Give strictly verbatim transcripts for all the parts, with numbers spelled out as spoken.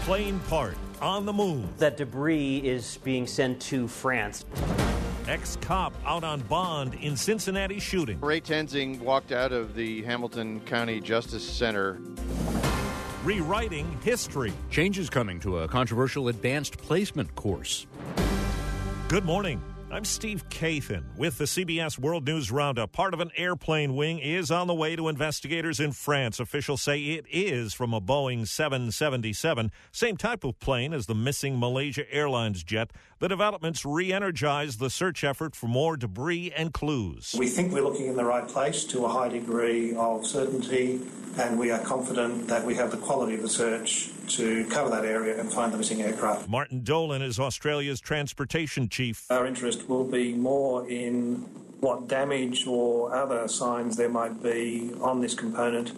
plane part on the move. That debris is being sent to France. Ex-cop out on bond in Cincinnati shooting. Ray Tenzing walked out of the Hamilton County Justice Center. Rewriting history. Changes coming to a controversial advanced placement course. Good morning. I'm Steve Kathan with the C B S World News Roundup. Part of an airplane wing is on the way to investigators in France. Officials say it is from a Boeing seven seventy-seven, same type of plane as the missing Malaysia Airlines jet. The developments re-energize the search effort for more debris and clues. We think we're looking in the right place to a high degree of certainty, and we are confident that we have the quality of the search to cover that area and find the missing aircraft. Martin Dolan is Australia's transportation chief. Our interest will be more in what damage or other signs there might be on this component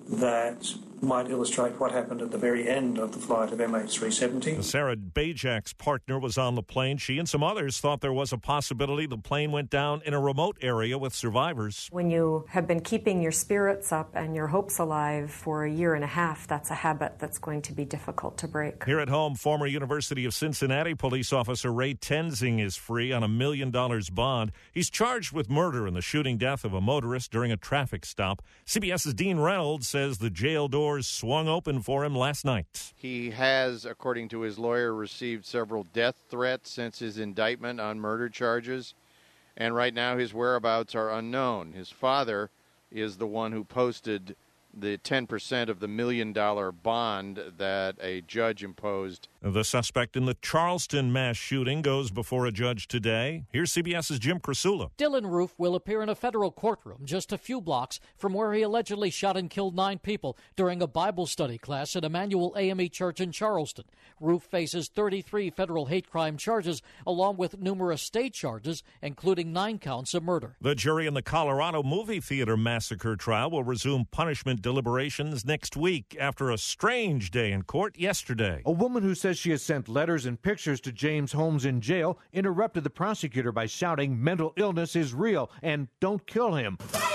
that might illustrate what happened at the very end of the flight of M H three seventy. Sarah Bajak's partner was on the plane. She and some others thought there was a possibility the plane went down in a remote area with survivors. When you have been keeping your spirits up and your hopes alive for a year and a half, that's a habit that's going to be difficult to break. Here at home, former University of Cincinnati police officer Ray Tenzing is free on a million dollars bond. He's charged with murder in the shooting death of a motorist during a traffic stop. CBS's Dean Reynolds says the jail door swung open for him last night. He has, according to his lawyer, received several death threats since his indictment on murder charges, and right now his whereabouts are unknown. His father is the one who posted the ten percent of the million-dollar bond that a judge imposed. The suspect in the Charleston mass shooting goes before a judge today. Here's CBS's Jim Krasula. Dylan Roof will appear in a federal courtroom just a few blocks from where he allegedly shot and killed nine people during a Bible study class at Emmanuel A M E Church in Charleston. Roof faces thirty-three federal hate crime charges, along with numerous state charges, including nine counts of murder. The jury in the Colorado movie theater massacre trial will resume punishment deliberations next week after a strange day in court yesterday. A woman who says she has sent letters and pictures to James Holmes in jail interrupted the prosecutor by shouting mental illness is real and don't kill him.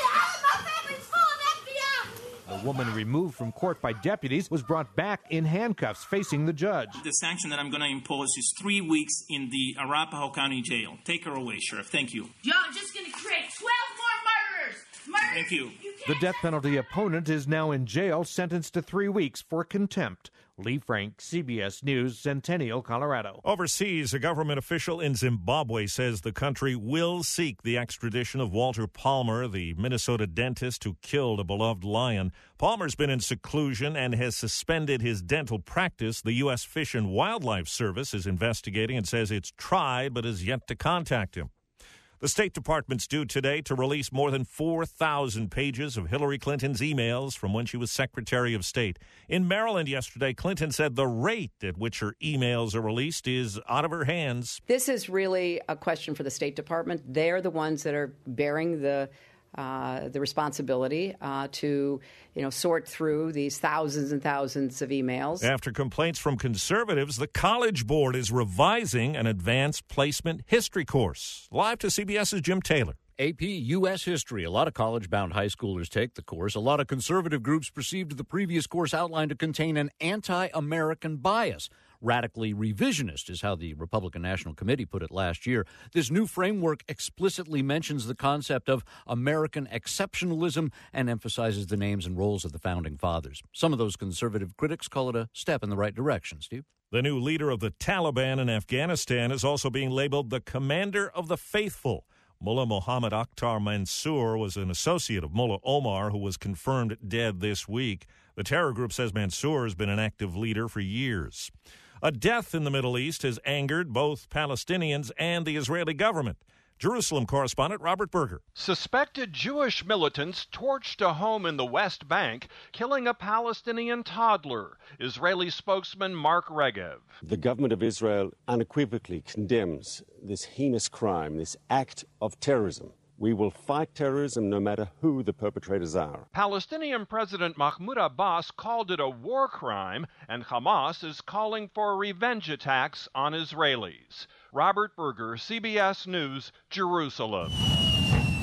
A woman removed from court by deputies was brought back in handcuffs facing the judge. The sanction that I'm going to impose is three weeks in the Arapahoe County Jail. Take her away, Sheriff. Thank you. Y'all just going to create twelve more murders. Murders. Thank you. you the death penalty opponent is now in jail, sentenced to three weeks for contempt. Lee Frank, C B S News, Centennial, Colorado. Overseas, a government official in Zimbabwe says the country will seek the extradition of Walter Palmer, the Minnesota dentist who killed a beloved lion. Palmer's been in seclusion and has suspended his dental practice. The U S Fish and Wildlife Service is investigating and says it's tried but has yet to contact him. The State Department's due today to release more than four thousand pages of Hillary Clinton's emails from when she was Secretary of State. In Maryland yesterday, Clinton said the rate at which her emails are released is out of her hands. This is really a question for the State Department. They're the ones that are bearing the Uh, the responsibility uh, to, you know, sort through these thousands and thousands of emails. After complaints from conservatives, the College Board is revising an advanced placement history course. Live to CBS's Jim Taylor. A P U S History. A lot of college-bound high schoolers take the course. A lot of conservative groups perceived the previous course outline to contain an anti-American bias. Radically revisionist is how the Republican National Committee put it last year. This new framework explicitly mentions the concept of American exceptionalism and emphasizes the names and roles of the founding fathers. Some of those conservative critics call it a step in the right direction, Steve. The new leader of the Taliban in Afghanistan is also being labeled the commander of the faithful. Mullah Mohammed Akhtar Mansour was an associate of Mullah Omar, who was confirmed dead this week. The terror group says Mansour has been an active leader for years. A death in the Middle East has angered both Palestinians and the Israeli government. Jerusalem correspondent Robert Berger. Suspected Jewish militants torched a home in the West Bank, killing a Palestinian toddler. Israeli spokesman Mark Regev. The government of Israel unequivocally condemns this heinous crime, this act of terrorism. We will fight terrorism no matter who the perpetrators are. Palestinian President Mahmoud Abbas called it a war crime, and Hamas is calling for revenge attacks on Israelis. Robert Berger, C B S News, Jerusalem.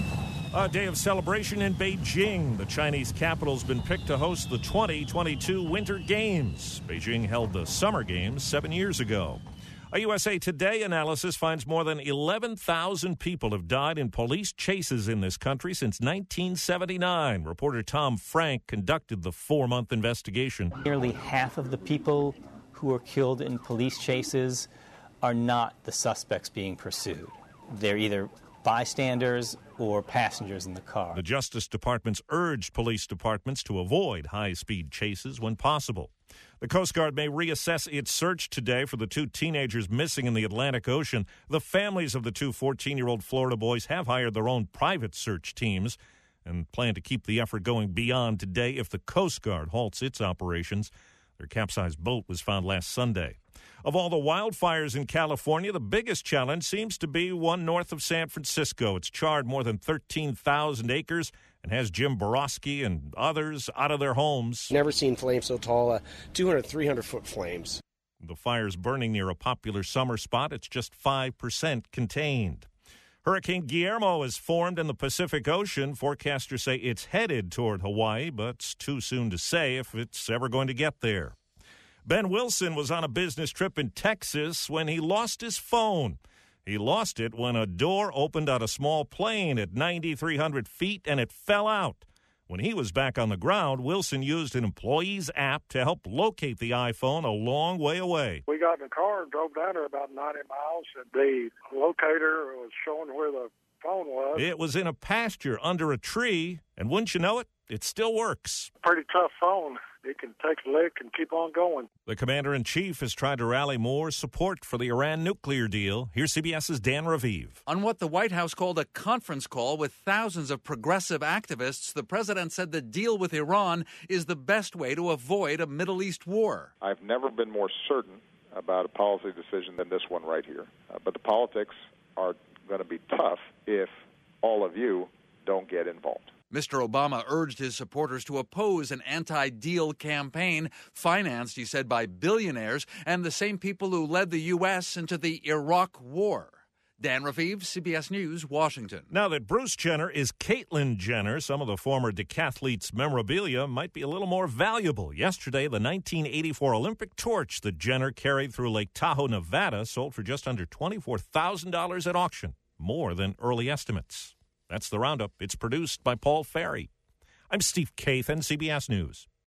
A day of celebration in Beijing. The Chinese capital's been picked to host the twenty twenty-two Winter Games. Beijing held the Summer Games seven years ago. A U S A Today analysis finds more than eleven thousand people have died in police chases in this country since nineteen seventy-nine. Reporter Tom Frank conducted the four-month investigation. Nearly half of the people who were killed in police chases are not the suspects being pursued. They're either bystanders or passengers in the car. The Justice Department's urged police departments to avoid high-speed chases when possible. The Coast Guard may reassess its search today for the two teenagers missing in the Atlantic Ocean. The families of the two fourteen-year-old Florida boys have hired their own private search teams and plan to keep the effort going beyond today if the Coast Guard halts its operations. Their capsized boat was found last Sunday. Of all the wildfires in California, the biggest challenge seems to be one north of San Francisco. It's charred more than thirteen thousand acres and has Jim Borowski and others out of their homes. Never seen flames so tall, uh, two hundred, three hundred foot flames. The fire's burning near a popular summer spot. It's just five percent contained. Hurricane Guillermo has formed in the Pacific Ocean. Forecasters say it's headed toward Hawaii, but it's too soon to say if it's ever going to get there. Ben Wilson was on a business trip in Texas when he lost his phone. He lost it when a door opened on a small plane at nine thousand three hundred feet and it fell out. When he was back on the ground, Wilson used an employee's app to help locate the iPhone a long way away. We got in the car and drove down there about ninety miles, and the locator was showing where the phone was. It was in a pasture under a tree, and wouldn't you know it, it still works. Pretty tough phone. It can take a lick and keep on going. The commander-in-chief has tried to rally more support for the Iran nuclear deal. Here's C B S's Dan Raviv. On what the White House called a conference call with thousands of progressive activists, the president said the deal with Iran is the best way to avoid a Middle East war. I've never been more certain about a policy decision than this one right here. Uh, but the politics are going to be tough if all of you don't get involved. Mister Obama urged his supporters to oppose an anti-deal campaign financed, he said, by billionaires and the same people who led the U S into the Iraq War. Dan Raviv, C B S News, Washington. Now that Bruce Jenner is Caitlyn Jenner, some of the former decathletes' memorabilia might be a little more valuable. Yesterday, the nineteen eighty-four Olympic torch that Jenner carried through Lake Tahoe, Nevada, sold for just under twenty-four thousand dollars at auction, more than early estimates. That's the Roundup. It's produced by Paul Ferry. I'm Steve Kathan, C B S News.